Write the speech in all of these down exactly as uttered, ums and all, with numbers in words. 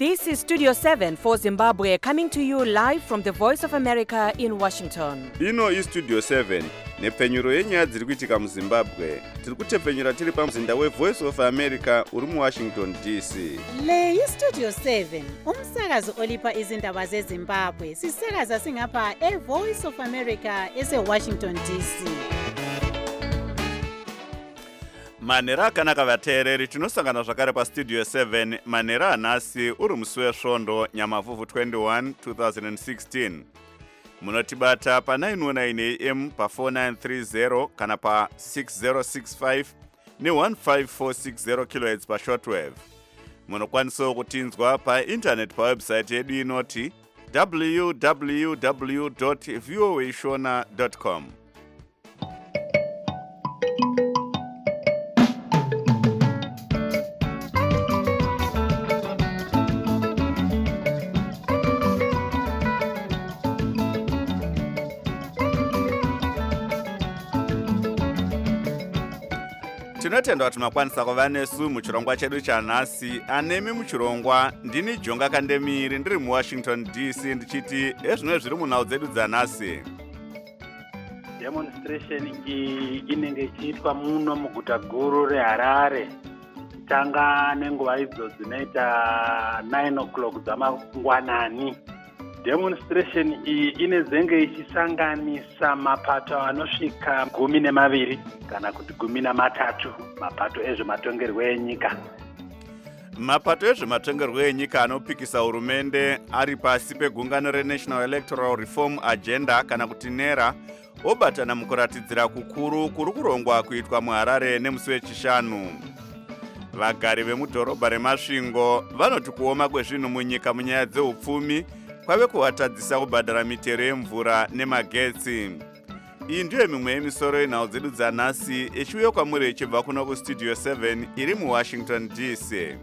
This is Studio seven for Zimbabwe, coming to you live from the Voice of America in Washington. Ino is Studio seven, nepfenyuro yenyaya dziri kuitika muZimbabwe. Tiri kutepfenyura tiri pamuzinda weVoice of America uri muWashington D C. Le yi Studio seven, umsakazo olipa izindaba zeZimbabwe. Sisakaza singapha eVoice of America eseWashington D C. Manera akanaka vateereri, tinosangana zvakare paStudio seven manera anhasi uri musi wesvondo Nyamavhuvhu twenty-one twenty sixteen. Munotibata pa nine oh nine A M pa four nine three zero kana pa six zero six five ne one five four six zero kilohertz pa shortwave. Munokwanisa kutinzwa pa internet pa website yedu inoti w w w dot voa shona dot com. Tinotenda kuti makwanisa kuva nesu muchirongwa chedu chanhasi. Anemi muchirongwa ndini Jonga Kandemiri ndiri muWashington D C ndichiti ezvino zviri munhau dzedu dzanhasi. Demonstration iyi inenge ichiitwa muno muguta guru reHarare. Tanga nenguva idzo dzinoita nine o'clock dzamangwanani. Demonstration iyi inezenge ichisanganisa mapato anosvika gumi nemaviri kana kuti gumi namatatu, mapato ezvematongerwo enyika. Mapato ezvematongerwo enyika anopikisa hurumende ari pasi pegungano reNational Electoral Reform Agenda kana kuti NERA obatana mukuratidzira kukuru kuri kurongwa kuitwa muHarare nemusi wechishanu. Vagari vemudhorobha reMasvingo vanoti kuoma kwezvinhu munyika munyaya dzeupfumi kwave kuvatadzisa kubhadhara mitero yemvura nemagetsi. Iyi ndiyo mimwe yemisoro yenhau dzedu dzanhasi ichiuya kwamuri ichibva kuno kuStudio seven iri muWashington D C.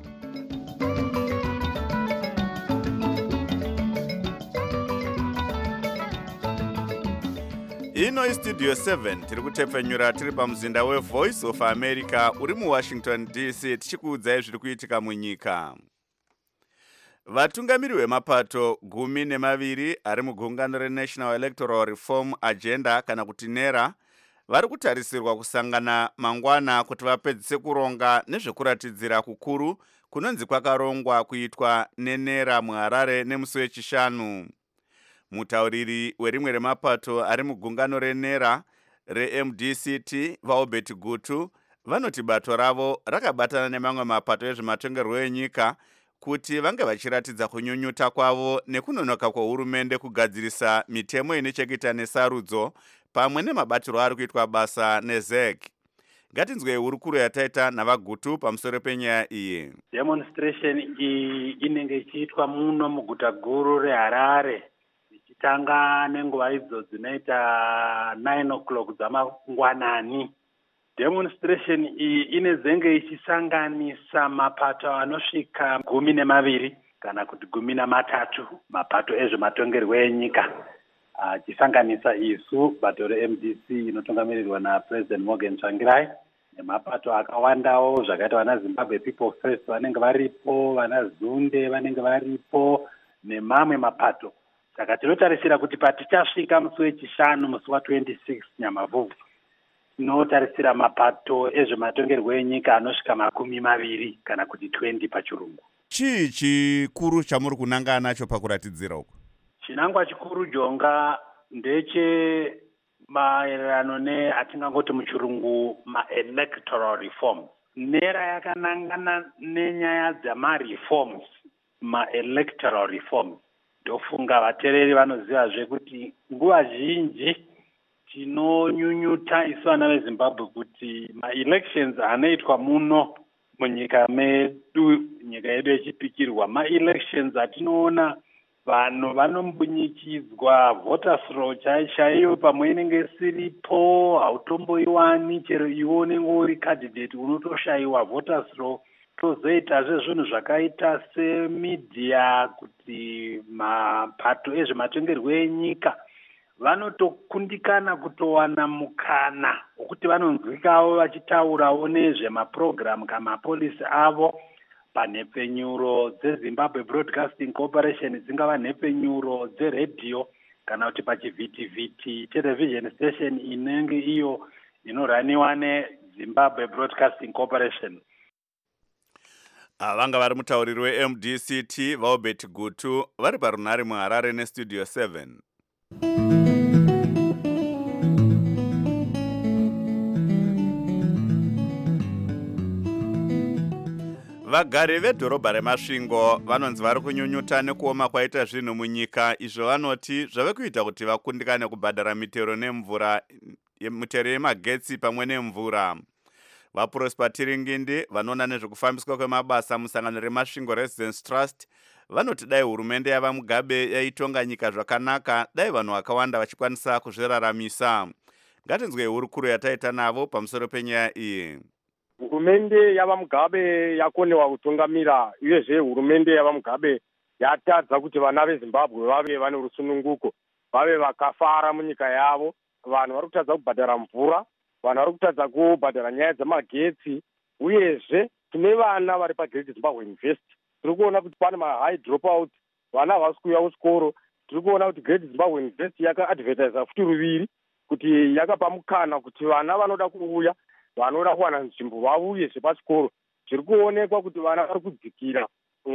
Ino iStudio seven tiri kutepfenyura tiri pamuzinda weVoice of America uri muWashington D C tichikuudzai zviri kuitika munyika. Vatungamiri vemapato gumi nemaviri ari mugungano reNational Electoral Reform Agenda kana kuti NERA vari kutarisirwa kusangana mangwana kuti vapedzise kuronga nezvekuratidzira kukuru kunonzi kwakarongwa kuitwa neNERA muHarare nemusi wechishanu. Mutauriri werimwe remapato ari mugungano reNERA reM D C T vaObert Gutu vanoti bato ravo rakabatana nemamwe mapato ezvematongerwo enyika kuti vange vachiratidza kunyunyuta kwavo nekunonoka kwehurumende kugadzirisa mitemo ine chekuita nesarudzo pamwe nemabatiro ari kuitwa basa neZ E C. Ngatinzwei hurukuro yataita navaGutu pamusoro penyaya iyi. Demonstration iyi inenge ichiitwa muno muguta guru reHarare ichitanga nenguva idzo dzinoita nine o'clock dzamangwanani. Demonstration iyi inezenge ichisanganisa mapato anosvika gumi nemaviri kana kuti gumi namatatu, mapato ezvematongerwo enyika. Achisanganisa isu bato reM D C inotungamirirwa naPresident Morgan Tsvangirai nemapato akawandawo zvakaita vana Zimbabwe People First vanenge varipo, vana Zunde vanenge varipo nemamwe mapato. Saka tinotarisira kuti patichasvika musi wechishanu musi wa twenty-six Nyamavhuvhu tinotarisira mapato ezvematongerwo enyika anosvika makumi maviri kana kuti twenty pachirungu. Chii chikuru chamuri kunanga nacho pakuratidzira uku? Chinangwa chikuru Jonga ndeche maererano neatingangoti muchirungu ma-electoral reforms. NERA yakanangana nenyaya dzama-reforms, ma-electoral reforms. Ndofunga vateereri vanozivazve kuti nguva zhinji tinonyunyuta isu vana veZimbabwe kuti ma-elections anoitwa muno munyika medu, nyika yedu yechipikirwa, ma-elections atinoona vanhu vanombunyikidzwa, voters roll chaiyo pamwe inenge isiripo, hautomboiwani, chero iwe unenge uri candidate unotoshayiwa voters roll. Tozoitazve zvinhu zvakaita semedia kuti mapato ezvematongerwo enyika vanotokundikana kutowana mukana wokuti vanonzwikawo vachitaurawo nezvemaprogramu kana mapolisi avo panhepfenyuro dzezimbabwe broadcasting corporation dzingava nhepfenyuro dzeredhiyo kana kuti pachivhitivhiti television station inenge iyo inoraniwa nezimbabwe broadcasting corporation. vanga vari mutauriri we-M D C T vaobert gutu vari parunhare muharare nestudio seven. vagari vedhorobha remasvingo vanonzi vari kunyunyuta nekuoma kwaita zvinhu munyika izvo vanoti zvave kuita kuti vakundikane kubhadhara mitero nemvura mitero yemagetsi pamwe nemvura. Vaprosper Tiringindi vanoona nezvekufambiswa kwemabasa musangano remasvingo Residence Trust vanoti dai hurumende yava Mugabe yaitonga nyika zvakanaka dai vanhu vakawanda vachikwanisa kuzviraramisa. Ngatinzwe hurukuro yataita navo pamusoro penyaya iyi. Hurumende yava Mugabe yakonewa kutungamira uyezve hurumende yava Mugabe yatadza kuti vana veZimbabwe vave vane rusununguko, vave vakafara munyika yavo. Vanhu vari kutadza kubhadhara mvura, vanhu vari kutadza kubhadhara nyaya dzemagetsi, uyezve tine vana vari paGreat Zimbabwe University. Tiri kuona kuti pane mahigh dropout, vana havasi kuuya kuchikoro. Tiri kuona kuti Great Zimbabwe University yakaadvertisa futi ruviri kuti yakapa mukana kuti vana vanoda kuuya vanoda kuwana nzvimbo vauye zvepachikoro. Zviri kuonekwa kuti vana vari kudzikira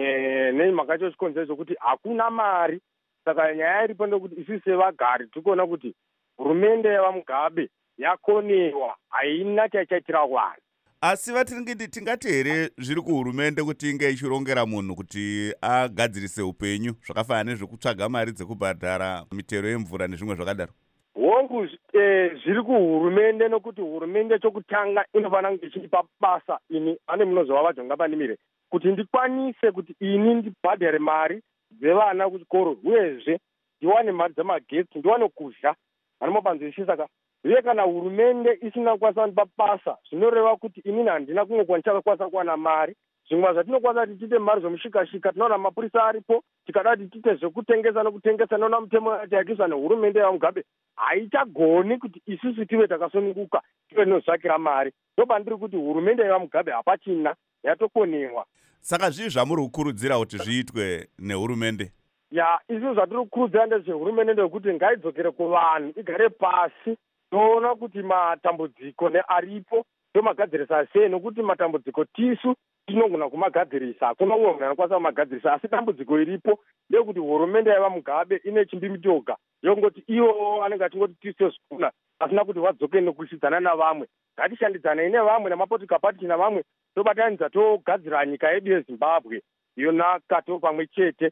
nemhaka yacho chikonzero chokuti hakuna mari. Saka nyaya iripo ndekuti isi sevagari tiri kuona kuti hurumende yava Mugabe yakonewa, haina chaichaitira vanhu. Asi Vatiringindi, tingati here zviri kuhurumende kuti inge ichirongera munhu kuti agadzirise upenyu zvakafanana nezvekutsvaga mari dzekubhadhara mitero yemvura nezvimwe zvakadaro? Hongu eh, zviri kuhurumende nokuti hurumende chokutanga inofanira kunge ichipa basa ini ane munozova vajonga panimire kuti ndikwanise kuti ini ndibhadhere mari dzevana kuchikoro uyezve ndiwane mari dzemagetsi ndiwane kudya vanomapanzwisisa. Saka uye kana hurumende isina kukwanisa kundipa basa zvinoreva kuti inini handina kungokwa ndichakakwanisa kuwana mari. Zvimwe zvatinokwanisa kuti tiite mari zvomushikashika, tinoona mapurisa aripo, tikada kuti tiite zvekutengesa nokutengesa, noona mutemo yachaikiswa nehurumende yava Mugabe haichagoni kuti isusu tive takasununguka tive tinozvakira mari. Ndopandiri kuti hurumende yava Mugabe hapachina, yatokonewa. Saka zvii zvamuri kukurudzira kuti zviitwe nehurumende? Ya, isusu zvatiri kukurudzira ndezvehurumende ndekuti ngaidzokere kuvanhu, igare pasi, toona kuti matambudziko nearipo tomagadzirisa sei, nokuti matambudziko tisu tinogona kumagadzirisa, hakuna umwe munhu anokwanisa kumagadzirisa. Asi dambudziko iripo ndekuti hurumende yava Mugabe ine chimbimitoga yongoti ivo anenge atingoti tisu tozvikuna asina kuti vadzoke nokushidzana navamwe. Ngatishandidzanei nevamwe namapotika patiki navamwe tobatanidza togadzira nyika yedu yeZimbabwe yonaka to pamwe chete.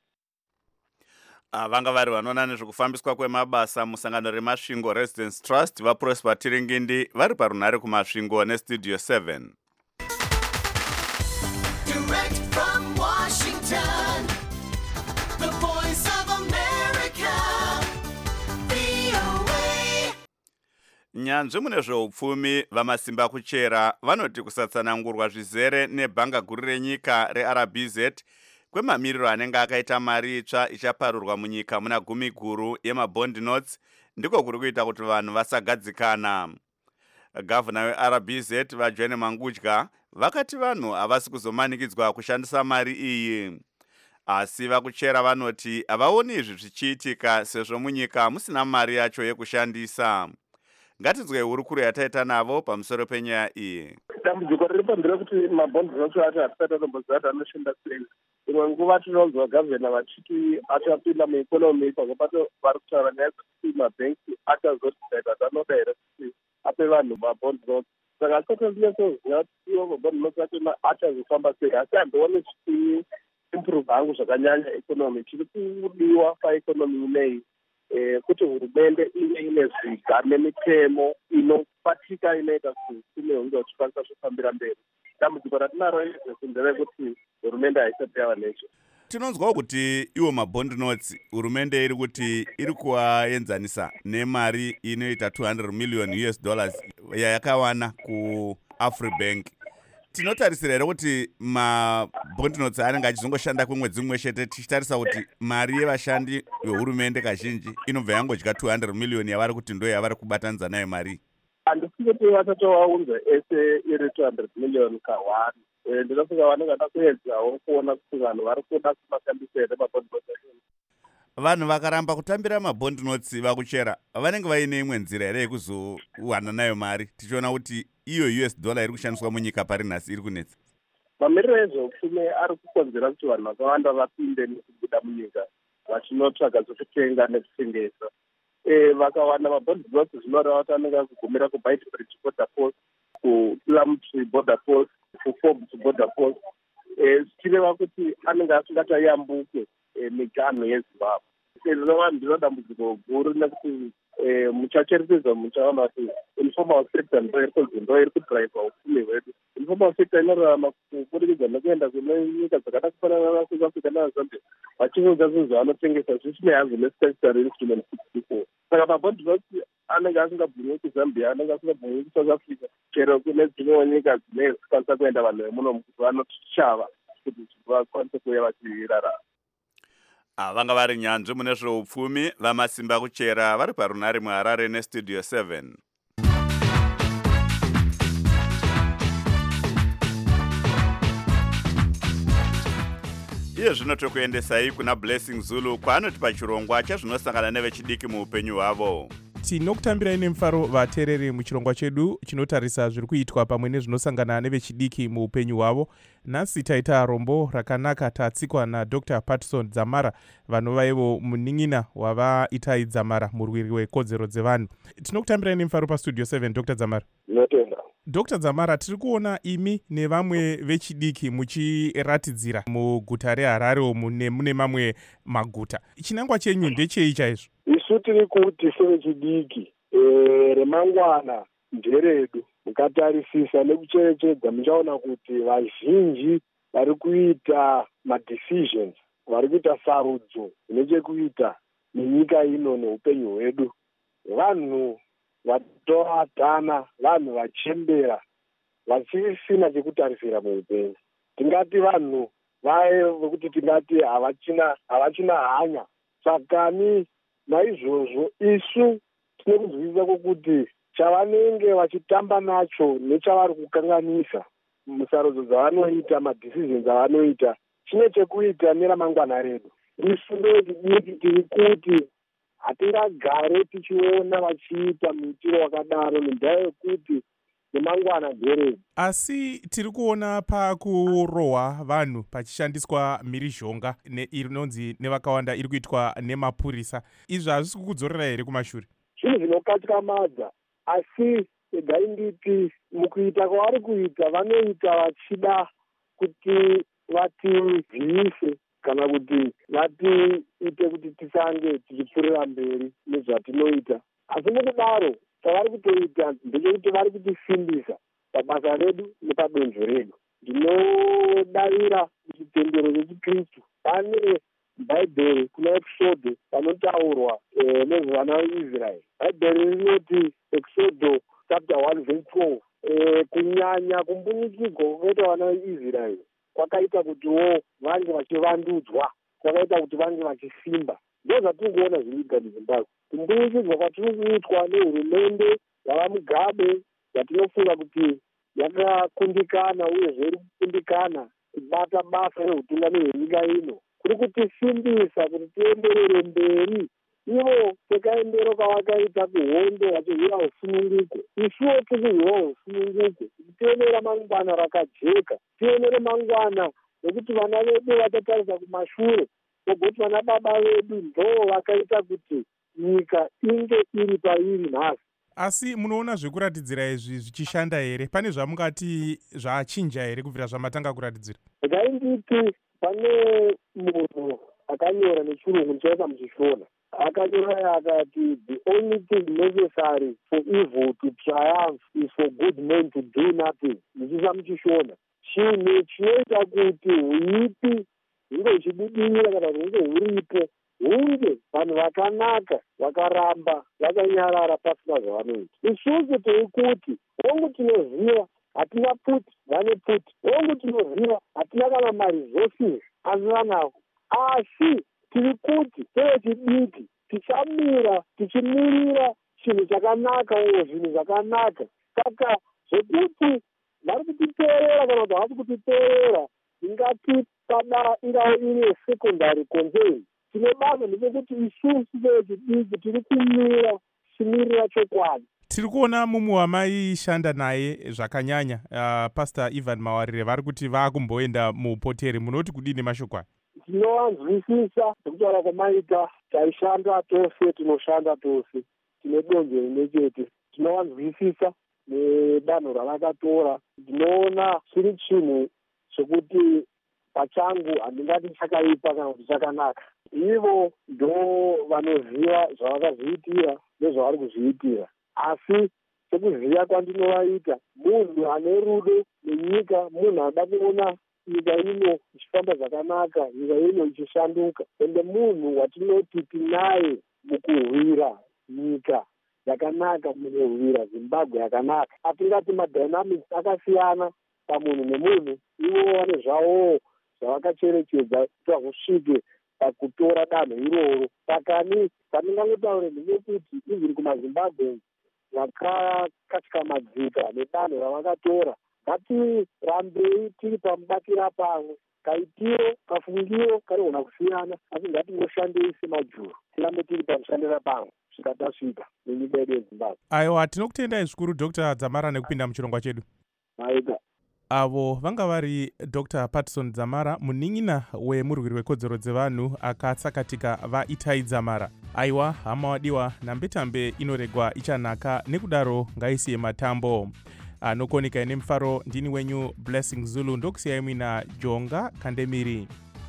Vanga vari vanoona nezvekufambiswa kwemabasa musangano remasvingo Residence Trust vaProsper Tiringindi vari parunhare kumasvingo nestudio seven. Direct from Washington, the voice of America, V O A. Nyanzvi mune zveupfumi vamasimba kuchera vanoti kusatsanangurwa zvizere nebhanga guru renyika reR B Z kwemamiriro anenge akaita mari itsva ichaparurwa munyika muna gumi guru yemabond notes ndiko kuri kuita kuti vanhu vasagadzikana. Gavana weR B Z vaJohn Mangudya vakati vanhu havasi kuzomanikidzwa kushandisa mari iyi. Asi vakuchera vanoti havaoni izvi zvichiitika sezvo munyika musina mari yacho yekushandisa. Ngatinzwe hurukuro yataita navo pamusoro penyaya iyi. Dambudziko riri pamberi kuti mabond notes acho hatisati atomboziva kuti anoshanda sei. Imwe nguva tinonzwa gavhena vachiti achapinda muikonomi pamwe pacho vari kutaura nyaya dzekuti mabhengi achazoti kuti anoda here kuti ape vanhu mabond notes. Saka atotozvinatsoziva kuti iwo mabond notes acho achazofamba sei, asi handioni zvichiimprove hangu zvakanyanya ikonomi. Chiri kudiwa paikonomi ineyi kuti hurumende ive ine zviga nemitemo inobatika inoita kuti kunge uchikwanisa kufambira mberi. Dambudziko ratinaro nderekuti hurumende haisati yava nezvo. Tinonzwawo kuti iwo mabond notes hurumende iri kuti iri kuaenzanisa nemari inoita two hundred million U S dollars yayakawana kuAfribank. Tinotarisira here kuti mabond notes anenge achizongoshanda kwemwedzi mumwe chete tichitarisa kuti mari yevashandi vehurumende kazhinji inobva yangodya two hundred million yavari kuti ndo yavari kubatanidza nayo mari. Handisi kuti vatatovaunza ese iri two hundred million kahwani. Eh, ndinofunga vanenge vada kuedzawo kuona kuti vanhu vari kuda kumashandisa here mabond notes. vanhu vakaramba kutambira mabond notes vakuchera vanenge vaine imwe nzira here yekuzowana nayo mari tichiona kuti iyo U S dollar iri kushandiswa munyika pari nhasi iri kunetsa? Mamiriro ezveupfumi ari kukonzera kuti vanhu vakawanda vapinde nekubuda munyika vachinotsvaga zvekutenga nekutengesa. Eh, vakawana mabond notes zvinoreva kuti anenge akugumira kuBaitbridge border post, kuPlumtree border post, kuForbes border post, zvichireva kuti anenge asingati ayambuke miganho yeZimbabwe. Zvinova ndiro dambudziko guru nekuti muchacherechedza muchaona kuti informal sector ndo iri kunzi ndo iri kudhiraivha upfumi hwedu. Informal sector inorarama kubudikidza nekuenda kune nyika dzakada kufanana naSouth Africa naZambia vachiudza zvinhu zvavanotengesa zvisina hazvo nestatutory instrument sixty-four. Saka mabond notes anenge asingabvumiwi kuZambia, anenge asingabvumiwi kuSouth Africa, chero kune dzimwewo nyika dzine zvikwanisa kuenda vanhu vemunomu kuti vanochava kuti vakwanise kuuya vachirarama. vanga vari nyanzvi mune zveupfumi vamasimba kuchera vari parunare muHarare nestudio seven. iye zvino tokuendesai kuna Blessing Zulu kwaanoti pachirongwa chezvinosangana nevechidiki muupenyu hwavo. Tinokutambirai nemufaro vateereri muchirongwa chedu chinotarisa zviri kuitwa pamwe nezvinosangana nevechidiki muupenyu hwavo. Nhasi taita rombo rakanaka tatsikwa naDr Patson Dzamara vanovaivo munin'ina wavaitai Dzamara murwiri wekodzero dzevanhu. Tinokutambirai nemufaro pastudio seven Dr Dzamara. Ndinotenda. Dr Dzamara, tiri kuona imi nevamwe vechidiki muchiratidzira muguta reHarare umu nemune mamwe maguta. Chinangwa chenyu ndechei chaizvo? Isu tiri kuti sevechidiki remangwana nderedu. Mukatarisisa nekucherechedza muchaona kuti vazhinji vari kuita madecisions, vari kuita sarudzo inechekuita nenyika ino neupenyu hwedu. Vanhu vatovatana, vanhu vachembera, vachisina chekutarisira muupenyu. Tingati vanhu vaye vekuti tingati havachina havachina hanya. Sakani naizvozvo isu tine kuzwisisa kwokuti chavanenge vachitamba nacho nechavari kukanganisa musarudzo dzavanoita, madecisions avanoita, chine chekuita neramangwana redu. Isu ndovechidiki tiri kuti hatingagare tichiona vachiita muitiro wakadaro nendaya yekuti nemangwana nderedu. Asi tiri kuona pakurohwa vanhu pachishandiswa mhirizhonga inonzi nevakawanda iri kuitwa nemapurisa. Izvi hazvisi kukudzorera here kumashure? Zvinhu zvinokatyamadza, asi regai nditi mukuita kwavari kuita vanoita vachida kuti vativhiyise kana kuti vatiite kuti tisange tichipfuurira mberi nezvatinoita. Asi mukudaro chavari kutoita ndechekuti vari kutisimbisa pabasa redu nepadonzvo redu. Ndinodavira chitendero chechikristu pane Bhaibheri kuna Exodus panotaurwa nezvevana veIsraeri. Bhaibheri rinoti Exodus chapter one verse twelve, kunyanya kumbunikidzwa kwakaita vana veIsraeri kwakaita kutiwo vange vachivandudzwa, kwakaita kuti vange vachisimba. Ndo zvatiri kuona zviri kuitika muZimbabwe. Kumbunikidzwa kwatiri kuitwa nehurumende yavaMugabe yatinofunga kuti yakakundikana uye zviri kukundikana kubata basa reutungamiri hwenyika ino kuri kutisimbisa kuti tienderere mberi. Ivo sekaendero kavakaita kuhondo vachihwira usununguko, isuwo tirihwira usununguko kuti tione ramangwana rakajeka, tione ramangwana nekuti vana vedu vachatarisa kumashure vogoti vana baba vedu ndo vakaita kuti nyika inge iri pairi nhasi. Asi munoona zvekuratidzira izvi zvichishanda here? Pane zvamungati zvachinja here kubvira zvamatanga kuratidzira? Regai nditi pane munhu akanyora nechirungu ndichaita muchishona. Akanyora akati the only thing necessary for evil to triumph is for good men to do nothing. Ndichisa muchishona. Chinhu chinoita kuti huipi hunge huchibudira kana hunge huripo hunge vanhu vakanaka vakaramba vakanyarara pasina zvavanoita. Isusu tiri kuti hongu tinoziva hatina pfuti, vane pfuti. Hongu tinoziva hatina kana maresources anovanawo. Asi tiri kuti sevechidiki tichamira tichimirira chinhu chakanaka uye zvinhu zvakanaka. Saka zvekuti vari kutiteerera kana kuti havasi kutiteerera, ingati kada ingava iri yesecondary concern. Tine basa ndepekuti isusu vechidiki tiri kumira chimirira chokwadi. Tiri kuona mumwe wamaishanda naye zvakanyanya uh, Pastor Ivan Mawarire vari kuti vaakumboenda muupoteri. Munoti kudini mashoko aya? Tinowanzwisisa nekutaura kwamaita, taishanda tose, tinoshanda tose, tine donzvo rimwe chete. Tinowanzwisisa nedanho ravakatora. Ndinoona chiri chinhu chekuti pachangu handingati chakaipa kana kuti chakanaka. Ivo ndo vanoziva zvavakazviitira nezvavari kuzviitira. Asi sekuziva kwandinovaita, munhu ane rudo nenyika, munhu anoda kuona nyika ino ichifamba zvakanaka, nyika ino ichishanduka, ende munhu watinoti tinaye mukurwira nyika yakanaka, mukurwira Zimbabwe yakanaka. Hatingati madynamics akasiyana pamunhu nemunhu, ivo vane zvavo zvavakacherechedza kuti vazosvike pakutora danho iroro. Saka ni pandingangotaura ndinekuti izviri kumazimbabwe vakakatyamadzika nedanho ravakatora, ngatirambei tiri pamubatira pamwe. Kaitiro kafungiro karigona kusiyana, asi ngatingoshandei semajuru, tirambe tiri pamushandira pamwe kusvika tasvika nenyika yedu yeZimbabwe. Aiwa, tinokutendai zvikuru Doctor Dzamara nekupinda muchirongwa chedu. Aida. Avo vanga vari Doctor Patson Dzamara, munin'ina wemurwiri wekodzero dzevanhu akatsakatika vaItai Dzamara. Aiwa, hama wadiwa, nambetambe inoregwa ichanaka, nekudaro ngaisiye matambo. Anokonika ine mufaro, ndini wenyu Blessing Zulu, ndokusiyai mina Jonga Kandemiri.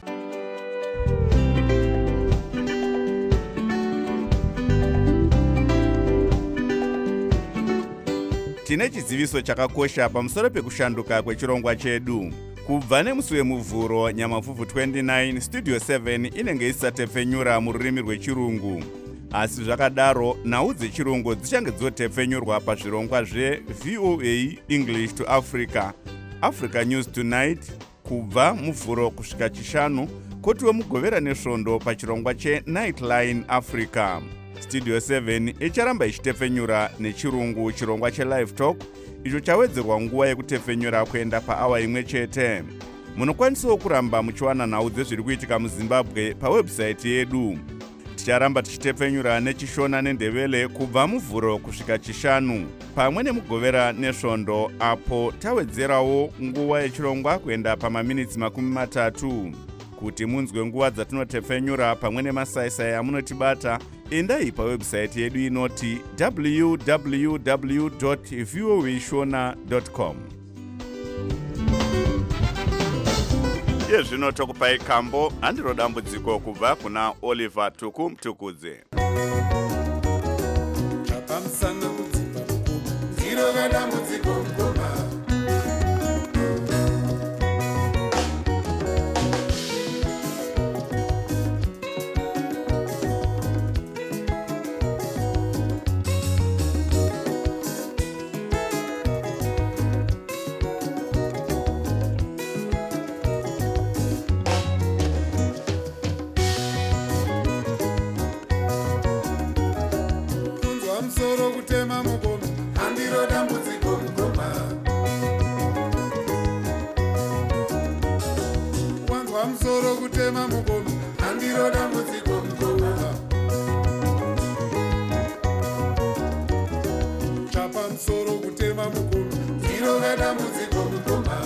Tine chiziviso chakakosha pamusoro pekushanduka kwechirongwa chedu. Kubva nemusi wemuvhuro Nyamavhuvhu twenty-nine, Studio seven inenge isatepfenyura mururimi rwechirungu. Asi zvakadaro, nhau dzechirungu dzichange dzotepfenyurwa pazvirongwa zve-V O A English to Africa, Africa News Tonight, kubva muvhuro kusvika chishanu, kotiwe mugovera nesvondo pachirongwa che-Nightline Africa. Studio seven icharamba ichitepfenyura nechirungu chirongwa che-Live Talk, icho chawedzerwa nguva yekutepfenyura kuenda paawa imwe chete. Munokwanisawo kuramba muchiwana nhau dzezviri kuitika muZimbabwe pawebhusaiti yedu. Ticharamba tichitepfenyura nechishona nendevele kubva muvhuro kusvika chishanu, pamwe nemugovera nesvondo, apo tawedzerawo nguva yechirongwa kuenda pamaminitsi makumi matatu. Kuti munzwe nguva dzatinotepfenyura pamwe nemasaisai amunotibata, endai pawebhusaiti yedu inoti w w w dot voa shona dot com. Yezvino tokupai kambo, handiro dambudziko kubva kuna Oliver Tuku Mtukudze. Chapamusana kudzimba mukoma, ndiro kadambudziko mukoma. Musoro kutema mukoma, handiro dambudziko mukoma. Wanzwa musoro kutema mukoma, handiro dambudziko mukoma. Chapa musoro kutema mukoma, ndiro kadambudziko mukoma.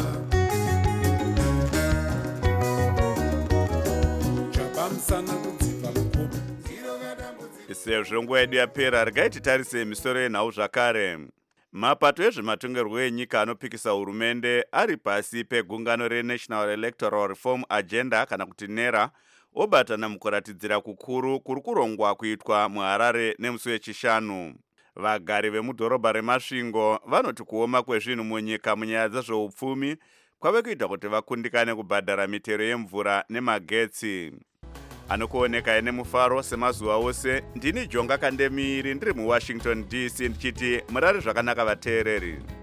Chapa musana kudzimba mukoma, ndiro kadambudziko. Sezvo nguva yedu yapera, regai titarise misoro yenhau zvakare. Mapato ezvematongerwo enyika anopikisa hurumende ari pasi pegungano reNational Electoral Reform Agenda kana kuti NERA obatana mukuratidzira kukuru kuri kurongwa kuitwa muHarare nemusi wechishanu. Vagari vemudhorobha reMasvingo vanoti kuoma kwezvinhu munyika munyaya dzezveupfumi kwave kuita kuti vakundikane kubhadhara mitero yemvura nemagetsi. Anokuoneka ine mufaro semazuva ose, ndini Jonga Kandemiri ndiri muWashington D C ndichiti murare zvakanaka vateereri.